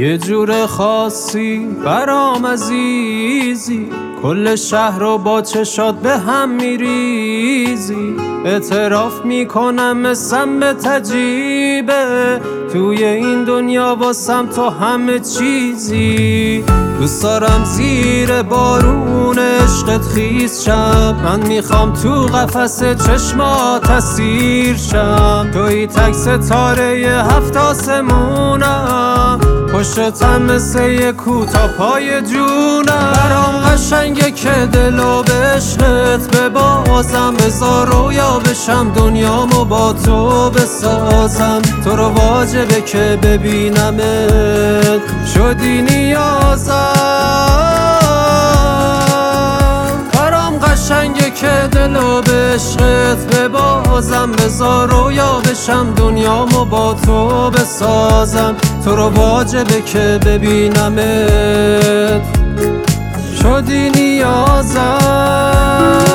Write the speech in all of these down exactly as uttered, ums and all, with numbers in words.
یه جور خاصی برام عزیزی، کل شهر رو با چشات به هم میریزی. اعتراف میکنم مثل به تجیبه، توی این دنیا واسم تو همه چیزی. دوست دارم زیر بارون عشقت خیس شم، من میخوام تو قفس چشمات اسیر شم. توی تک ستاره ی هفت آسمونم، پشتم مثل یه کوتا پای جونم. برام قشنگه که دلو به عشقت ببازم، بذار رویا بشم دنیامو با تو بسازم. تو رو واجبه که ببینمت، شدی نیازم. برام قشنگه که دلو به عشقت ببازم، بذار رویا بشم دنیامو با تو بسازم. تو رو واجبه که ببینمت، شدی نیازم.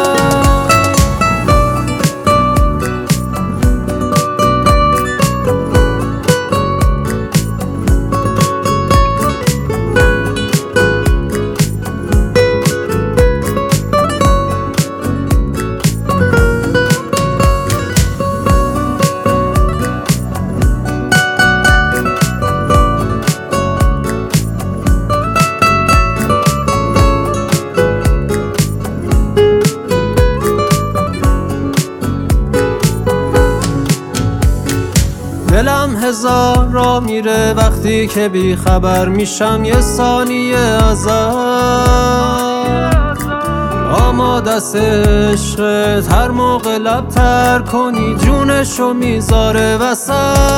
دلم هزار را میره وقتی که بی خبر میشم یه ثانیه ازت. آماده است عشقت هر موقع لب تر کنی، جونشو میذاره وسط.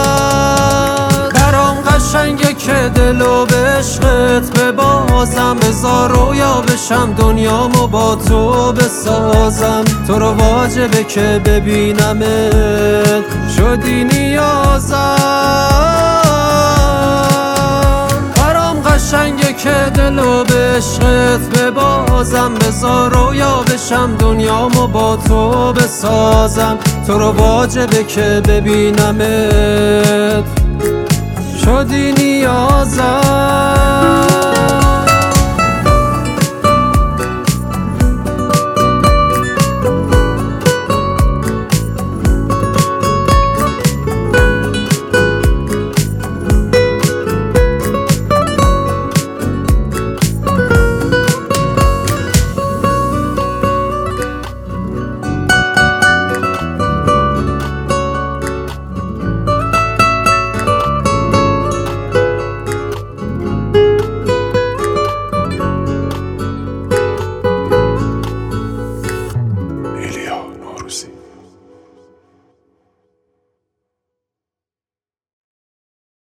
برام قشنگه که دلو به عشقت ببازم، بذار رویا بشم دنیامو با تو بسازم. تو رو واجبه که ببینمت، شدی نیازم. برام قشنگه که دلو به عشقت ببازم، بذار رویا بشم دنیامو با تو بسازم. تو رو واجبه که ببینمت، شدی نیازم.